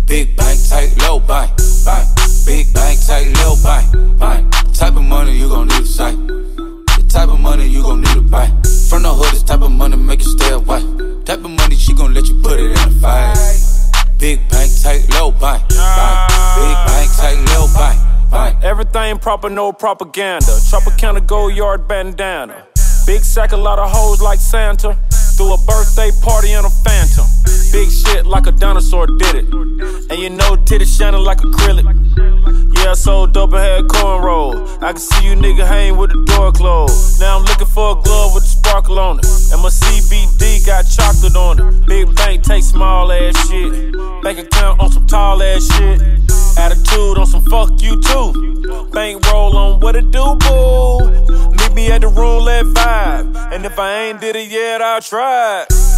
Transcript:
Big bank, tight, low bank, bank. Big bank, tight, low bank, bank. Type of money you gon' need a sight. The type of money you gon' need to buy. From the hood, this type of money make you stay away. Type of money she gon' let you put it in a fight. Big bank, tight, low bank, bank. Big bank, tight, low bank, bank. Everything proper, no propaganda. Tropicana, gold yard bandana. Big sack, a lot of hoes like Santa. Threw a birthday party in a phantom. Big shit like a dinosaur did it. And you know titties shining like acrylic. Yeah, I sold dope and had cornrows. I can see you nigga hang with the door closed. Now I'm looking for a glove with a sparkle on it. And my CBD got chocolate on it. Big bank take small ass shit. Bank account on some tall ass shit. Attitude on some fuck you too. Bank roll on what it do, boo. Meet me at the roulette vibe. And if I ain't did it yet, I'll try it.